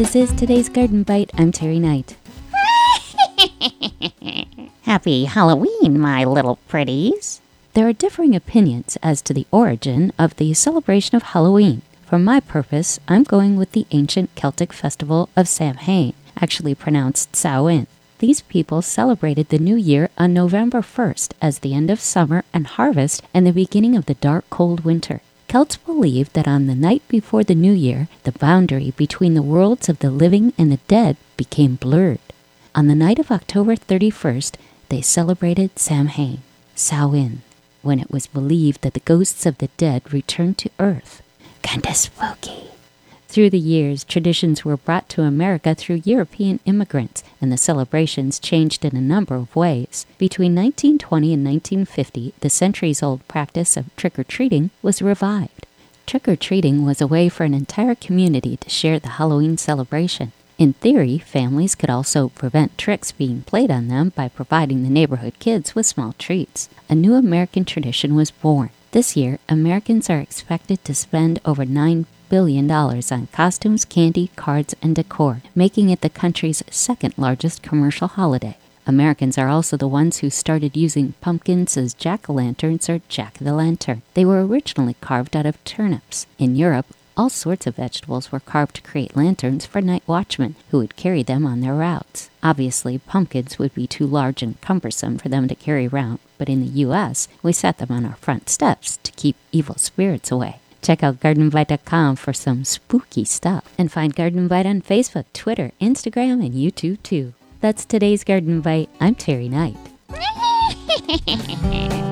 This is today's Garden Bite. I'm Terry Knight. Happy Halloween, my little pretties. There are differing opinions as to the origin of the celebration of Halloween. For my purpose, I'm going with the ancient Celtic festival of Samhain, actually pronounced Samhain. These people celebrated the new year on November 1st as the end of summer and harvest and the beginning of the dark, cold winter. Celts believed that on the night before the new year, the boundary between the worlds of the living and the dead became blurred. On the night of October 31st, they celebrated Samhain, Samhain, when it was believed that the ghosts of the dead returned to Earth. Kinda spooky. Through the years, traditions were brought to America through European immigrants, and the celebrations changed in a number of ways. Between 1920 and 1950, the centuries-old practice of trick-or-treating was revived. Trick-or-treating was a way for an entire community to share the Halloween celebration. In theory, families could also prevent tricks being played on them by providing the neighborhood kids with small treats. A new American tradition was born. This year, Americans are expected to spend over $9 billion on costumes, candy, cards, and decor, making it the country's second largest commercial holiday. Americans are also the ones who started using pumpkins as jack-o'-lanterns or jack-o'-the-lantern. They were originally carved out of turnips. In Europe, all sorts of vegetables were carved to create lanterns for night watchmen who would carry them on their routes. Obviously, pumpkins would be too large and cumbersome for them to carry around, but in the U.S., we set them on our front steps to keep evil spirits away. Check out GardenBite.com for some spooky stuff. And find Garden Bite on Facebook, Twitter, Instagram, and YouTube too. That's today's Garden Bite. I'm Terry Knight.